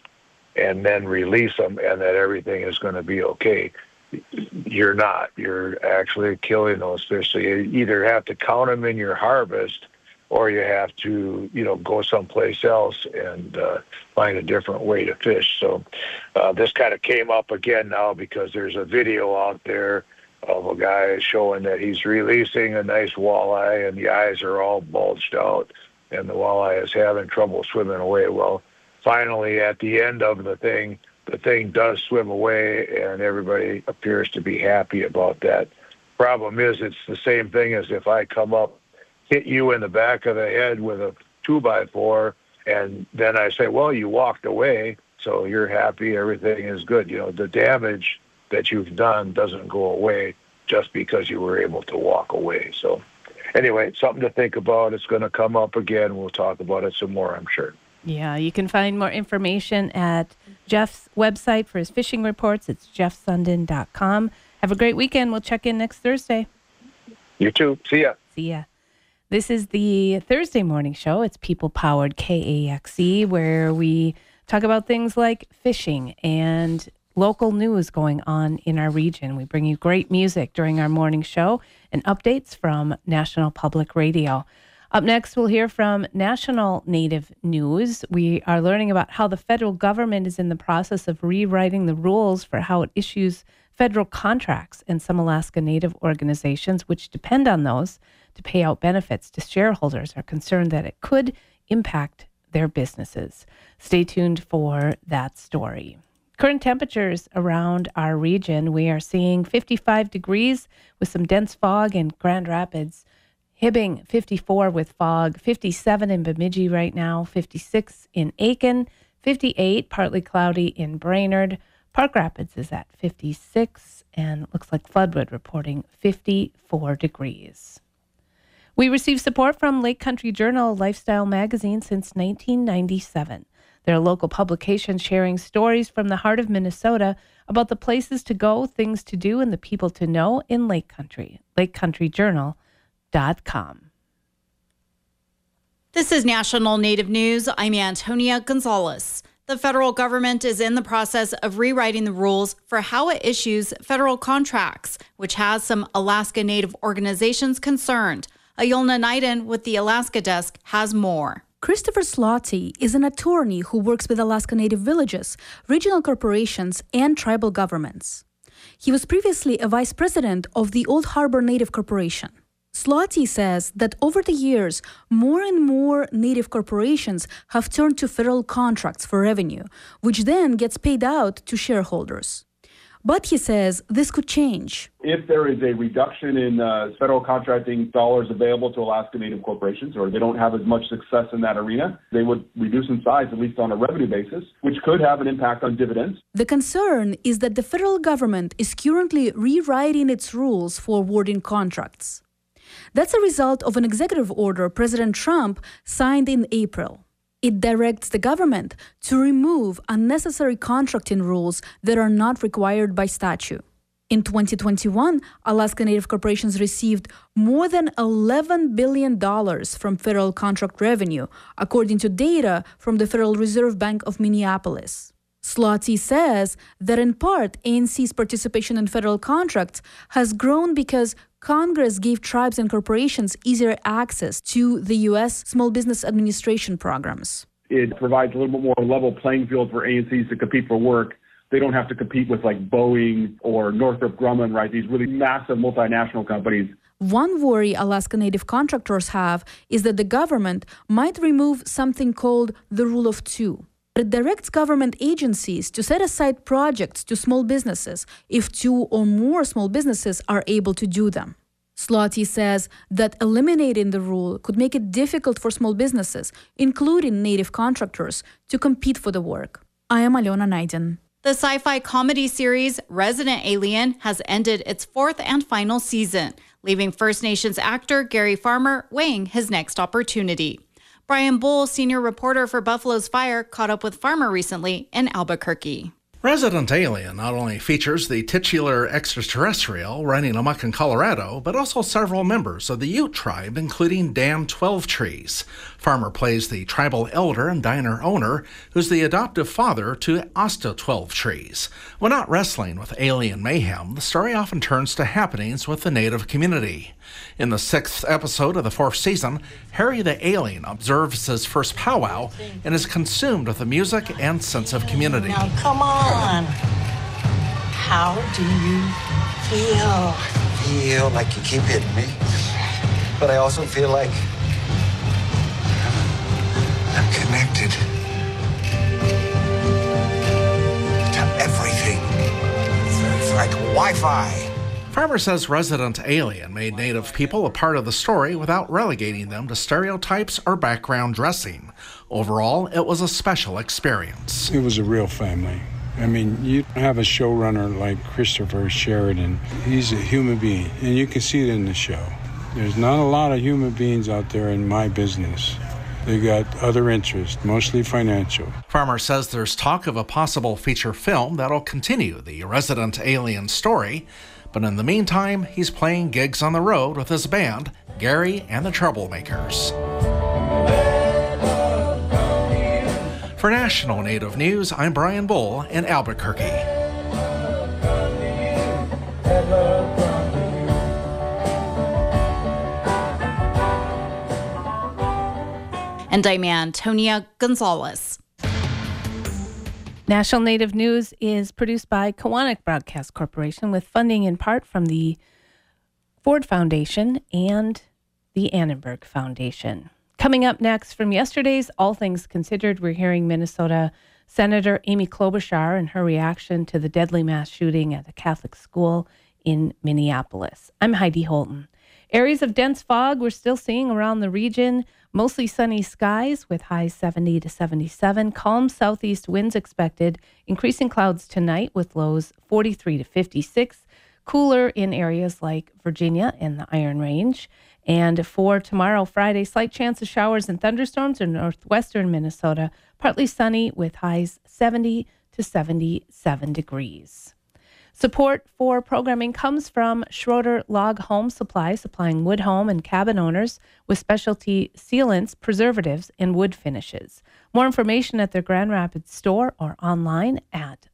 and then release them and that everything is going to be okay. You're not. You're actually killing those fish. So you either have to count them in your harvest, or you have to, go someplace else and find a different way to fish. So this kind of came up again now because there's a video out there of a guy showing that he's releasing a nice walleye, and the eyes are all bulged out, and the walleye is having trouble swimming away. Well, finally, at the end of the thing does swim away, and everybody appears to be happy about that. Problem is, it's the same thing as if I come up, hit you in the back of the head with a 2x4, and then I say, well, you walked away, so you're happy, everything is good. The damage that you've done doesn't go away just because you were able to walk away. So anyway, something to think about. It's going to come up again. We'll talk about it some more, I'm sure. Yeah, you can find more information at Jeff's website for his fishing reports. It's jeffsundin.com. Have a great weekend. We'll check in next Thursday. You too. See ya. See ya. This is the Thursday morning show. It's people-powered KAXE, where we talk about things like fishing and local news going on in our region. We bring you great music during our morning show and updates from National Public Radio. Up next, we'll hear from National Native News. We are learning about how the federal government is in the process of rewriting the rules for how it issues federal contracts, and some Alaska Native organizations, which depend on those to pay out benefits to shareholders, are concerned that it could impact their businesses. Stay tuned for that story. Current temperatures around our region, we are seeing 55 degrees with some dense fog in Grand Rapids. Hibbing, 54 with fog, 57 in Bemidji right now, 56 in Aiken, 58 partly cloudy in Brainerd. Park Rapids is at 56, and it looks like Floodwood reporting 54 degrees. We receive support from Lake Country Journal, lifestyle magazine, since 1997. They're a local publication sharing stories from the heart of Minnesota about the places to go, things to do, and the people to know in Lake Country. LakeCountryJournal.com. This is National Native News. I'm Antonia Gonzalez. The federal government is in the process of rewriting the rules for how it issues federal contracts, which has some Alaska Native organizations concerned. Ayolna Naiden with the Alaska Desk has more. Christopher Slotty is an attorney who works with Alaska Native villages, regional corporations, and tribal governments. He was previously a vice president of the Old Harbor Native Corporation. Slotty says that over the years, more and more Native corporations have turned to federal contracts for revenue, which then gets paid out to shareholders. But he says this could change. If there is a reduction in federal contracting dollars available to Alaska Native corporations, or they don't have as much success in that arena, they would reduce in size, at least on a revenue basis, which could have an impact on dividends. The concern is that the federal government is currently rewriting its rules for awarding contracts. That's a result of an executive order President Trump signed in April. It directs the government to remove unnecessary contracting rules that are not required by statute. In 2021, Alaska Native corporations received more than $11 billion from federal contract revenue, according to data from the Federal Reserve Bank of Minneapolis. Slotty says that in part, ANC's participation in federal contracts has grown because Congress gave tribes and corporations easier access to the U.S. Small Business Administration programs. It provides a little bit more level playing field for ANCs to compete for work they don't have to compete with like Boeing or Northrop Grumman, right? These really massive multinational companies. One worry Alaska Native contractors have is that the government might remove something called the Rule of Two. It directs government agencies to set aside projects to small businesses if two or more small businesses are able to do them. Slotty says that eliminating the rule could make it difficult for small businesses, including Native contractors, to compete for the work. I am Alona Naiden. The sci-fi comedy series Resident Alien has ended its fourth and final season, leaving First Nations actor Gary Farmer weighing his next opportunity. Brian Bull, senior reporter for Buffalo's Fire, caught up with Farmer recently in Albuquerque. Resident Alien not only features the titular extraterrestrial running amok in Colorado, but also several members of the Ute tribe, including Dan 12 Trees. Farmer plays the tribal elder and diner owner, who's the adoptive father to Asta 12 Trees. When not wrestling with alien mayhem, the story often turns to happenings with the native community. In the 6th episode of the 4th season, Harry the Alien observes his first powwow and is consumed with the music and sense of community. Now, come on. How do you feel? I feel like you keep hitting me, but I also feel like I'm connected to everything. It's like Wi-Fi. Farmer says Resident Alien made Native people a part of the story without relegating them to stereotypes or background dressing. Overall, it was a special experience. It was a real family. I mean, you have a showrunner like Christopher Sheridan. He's a human being, and you can see it in the show. There's not a lot of human beings out there in my business. They got other interests, mostly financial. Farmer says there's talk of a possible feature film that'll continue the Resident Alien story. But in the meantime, he's playing gigs on the road with his band, Gary and the Troublemakers. For National Native News, I'm Brian Bull in Albuquerque. And I'm Antonia Gonzalez. National Native News is produced by Kawanak Broadcast Corporation with funding in part from the Ford Foundation and the Annenberg Foundation. Coming up next, from yesterday's All Things Considered, we're hearing Minnesota Senator Amy Klobuchar and her reaction to the deadly mass shooting at a Catholic school in Minneapolis. I'm Heidi Holton. Areas of dense fog we're still seeing around the region. Mostly sunny skies with highs 70 to 77. Calm southeast winds expected. Increasing clouds tonight with lows 43 to 56. Cooler in areas like Virginia and the Iron Range. And for tomorrow, Friday, slight chance of showers and thunderstorms in northwestern Minnesota. Partly sunny with highs 70 to 77 degrees. Support for programming comes from Schroeder Log Home Supply, supplying wood home and cabin owners with specialty sealants, preservatives, and wood finishes. More information at their Grand Rapids store or online at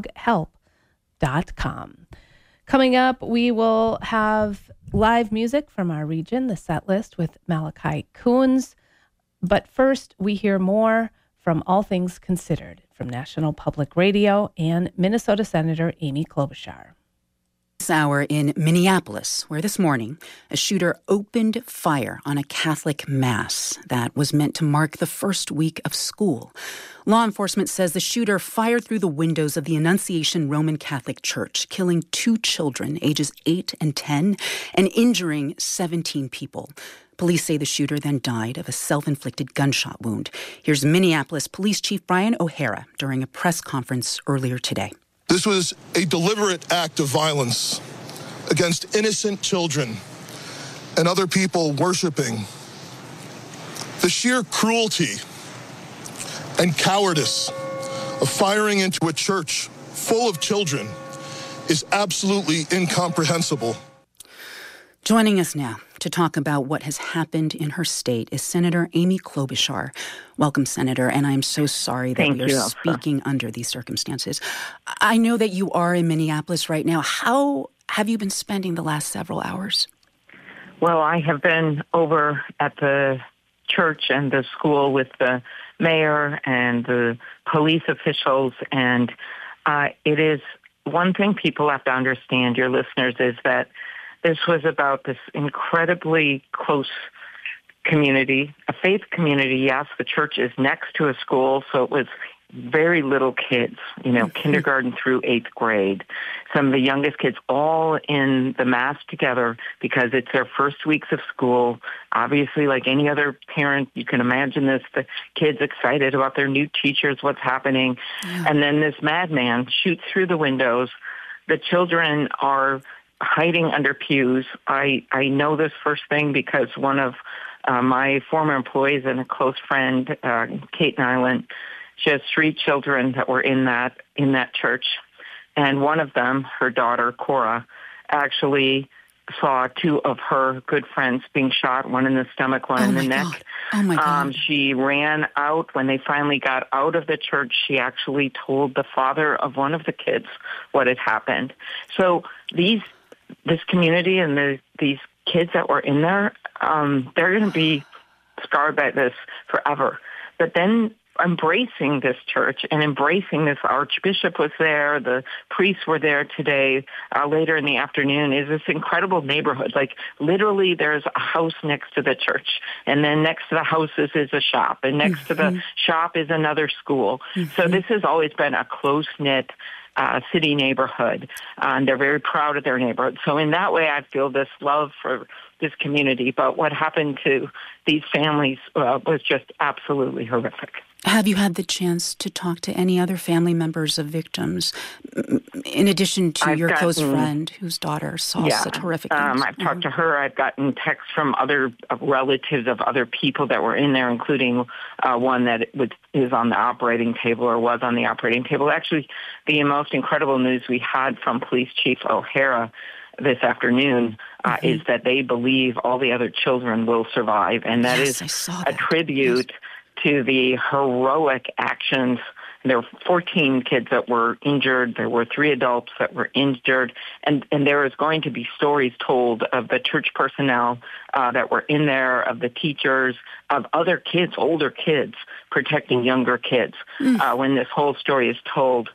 loghelp.com. Coming up, we will have live music from our region, the set list with Malachi Coons. But first, we hear more from All Things Considered from National Public Radio and Minnesota Senator Amy Klobuchar. This hour in Minneapolis, where this morning a shooter opened fire on a Catholic mass that was meant to mark the first week of school. Law enforcement says the shooter fired through the windows of the Annunciation Roman Catholic Church, killing 2 children, ages 8 and 10, and injuring 17 people. Police say the shooter then died of a self-inflicted gunshot wound. Here's Minneapolis Police Chief Brian O'Hara during a press conference earlier today. This was a deliberate act of violence against innocent children and other people worshiping. The sheer cruelty and cowardice of firing into a church full of children is absolutely incomprehensible. Joining us now to talk about what has happened in her state is Senator Amy Klobuchar. Welcome, Senator, and I'm so sorry that we are speaking under these circumstances. I know that you are in Minneapolis right now. How have you been spending the last several hours? Well, I have been over at the church and the school with the mayor and the police officials, and it is one thing people have to understand, your listeners, is that this was about this incredibly close community, a faith community. Yes, the church is next to a school, so it was very little kids, kindergarten through 8th grade. Some of the youngest kids all in the Mass together because it's their first weeks of school. Obviously, like any other parent, you can imagine this, the kids excited about their new teachers, what's happening. Yeah. And then this madman shoots through the windows. The children are hiding under pews. I know this first thing because one of my former employees and a close friend, Kate Nyland, she has 3 children that were in that church, and one of them, her daughter Cora, actually saw 2 of her good friends being shot, one in the stomach, one in the neck. God. Oh my God! She ran out. When they finally got out of the church, she actually told the father of one of the kids what had happened. So this community and these kids that were in there, they're going to be scarred by this forever. But then embracing this church and embracing this archbishop was there, the priests were there today, later in the afternoon, is this incredible neighborhood. Like literally there's a house next to the church, and then next to the houses is a shop, and next to the shop is another school. So this has always been a close-knit city neighborhood, and they're very proud of their neighborhood. So in that way, I feel this love for this community. But what happened to these families was just absolutely horrific. Have you had the chance to talk to any other family members of victims, in addition to your close friend whose daughter saw such horrific things? I've talked to her. I've gotten texts from other relatives of other people that were in there, including one that is on the operating table or was on the operating table. Actually, the most incredible news we had from Police Chief O'Hara this afternoon is that they believe all the other children will survive, and that is a tribute to the heroic actions. There were 14 kids that were injured. There were 3 adults that were injured. And there is going to be stories told of the church personnel that were in there, of the teachers, of other kids, older kids, protecting younger kids when this whole story is told.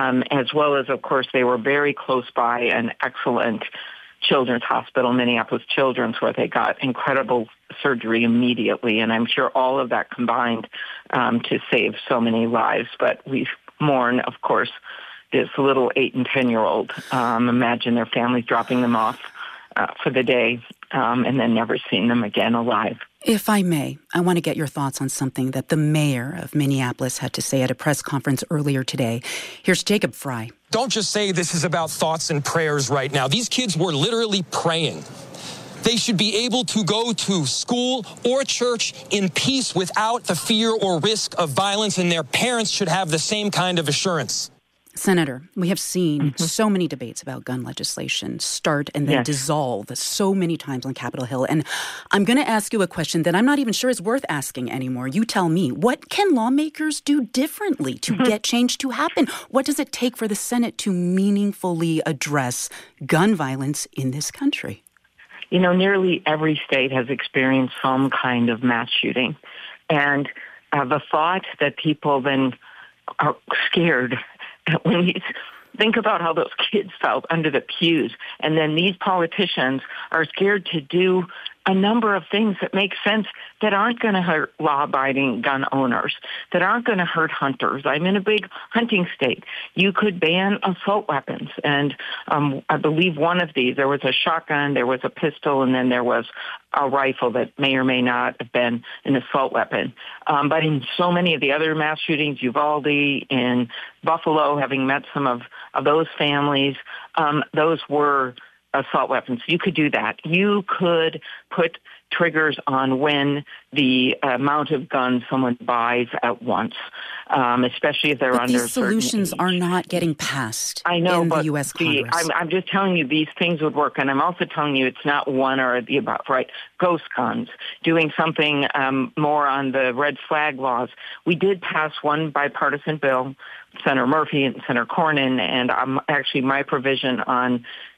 As well as, of course, they were very close by an excellent children's hospital, Minneapolis Children's, where they got incredible surgery immediately. And I'm sure all of that combined to save so many lives. But we mourn, of course, this little 8 and 10-year-old. Imagine their families dropping them off for the day and then never seeing them again alive. If I may, I want to get your thoughts on something that the mayor of Minneapolis had to say at a press conference earlier today. Here's Jacob Fry. Don't just say this is about thoughts and prayers right now. These kids were literally praying. They should be able to go to school or church in peace without the fear or risk of violence, and their parents should have the same kind of assurance. Senator, we have seen so many debates about gun legislation start and then dissolve so many times on Capitol Hill. And I'm going to ask you a question that I'm not even sure is worth asking anymore. You tell me, what can lawmakers do differently to get change to happen? What does it take for the Senate to meaningfully address gun violence in this country? You know, nearly every state has experienced some kind of mass shooting. And the thought that people then are scared when you think about how those kids felt under the pews, and then these politicians are scared to do a number of things that make sense that aren't going to hurt law-abiding gun owners, that aren't going to hurt hunters. I'm in a big hunting state. You could ban assault weapons. And I believe one of these, there was a shotgun, there was a pistol, and then there was a rifle that may or may not have been an assault weapon. But in so many of the other mass shootings, Uvalde, in Buffalo, having met some of those families, those were assault weapons. You could do that. You could put triggers on when the amount of guns someone buys at once, especially if they're under these solutions are not getting passed. I know, in but the U.S. Congress. I'm just telling you these things would work, and I'm also telling you it's not one or the above, right? Ghost guns, doing something more on the red flag laws. We did pass one bipartisan bill, Senator Murphy and Senator Cornyn, and actually my provision on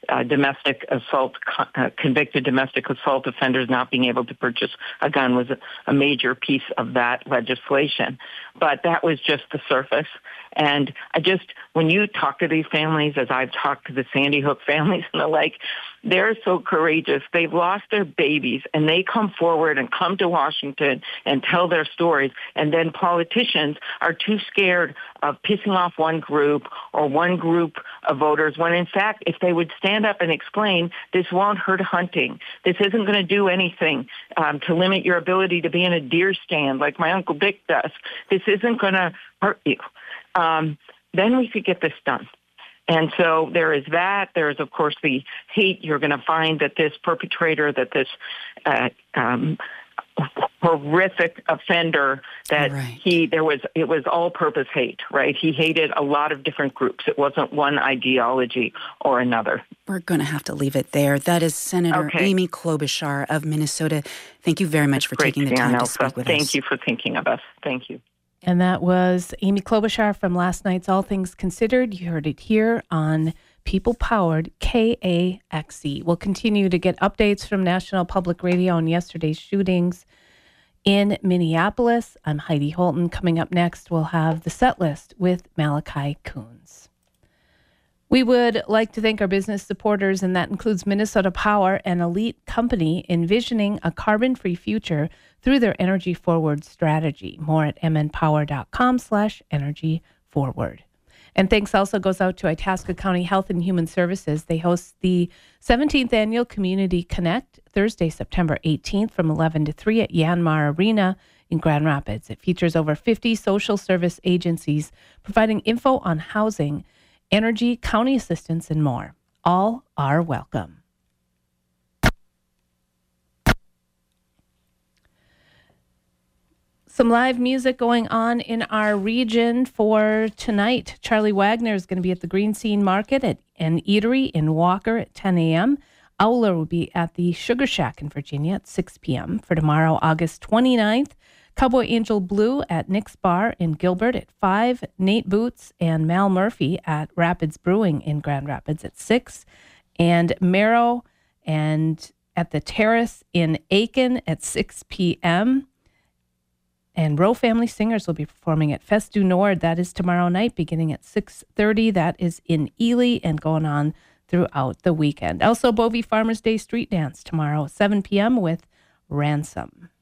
convicted domestic assault offenders not being able to purchase a gun was a major piece of that legislation. But that was just the surface. And when you talk to these families, as I've talked to the Sandy Hook families and the like, they're so courageous. They've lost their babies, and they come forward and come to Washington and tell their stories. And then politicians are too scared of pissing off one group or one group of voters, when in fact, if they would stand up and explain, this won't hurt hunting. This isn't going to do anything to limit your ability to be in a deer stand like my Uncle Dick does. This isn't going to hurt you. Then we could get this done. And so there is that. There is, of course, the hate. You're going to find that this perpetrator, that this horrific offender, that it was all-purpose hate, right? He hated a lot of different groups. It wasn't one ideology or another. We're going to have to leave it there. That is Senator Amy Klobuchar of Minnesota. Thank you very much for taking the time to speak with us. Thank you for thinking of us. Thank you. And that was Amy Klobuchar from last night's All Things Considered. You heard it here on People-Powered KAXE. We'll continue to get updates from National Public Radio on yesterday's shootings in Minneapolis. I'm Heidi Holton. Coming up next, we'll have the set list with Malachi Coons. We would like to thank our business supporters, and that includes Minnesota Power, an elite company envisioning a carbon-free future through their Energy Forward strategy. More at mnpower.com/Energy Forward. And thanks also goes out to Itasca County Health and Human Services. They host the 17th Annual Community Connect Thursday, September 18th from 11 to 3 at Yanmar Arena in Grand Rapids. It features over 50 social service agencies providing info on housing, energy, county assistance, and more. All are welcome. Some live music going on in our region for tonight. Charlie Wagner is going to be at the Green Scene Market and Eatery in Walker at 10 a.m. Owler will be at the Sugar Shack in Virginia at 6 p.m. For tomorrow, August 29th, Cowboy Angel Blue at Nick's Bar in Gilbert at 5. Nate Boots and Mal Murphy at Rapids Brewing in Grand Rapids at 6. And Marrow and at the Terrace in Aiken at 6 p.m. And Rowe Family Singers will be performing at Fest du Nord. That is tomorrow night, beginning at 6:30. That is in Ely and going on throughout the weekend. Also, Bovie Farmers Day Street Dance tomorrow, 7 p.m. with Ransom.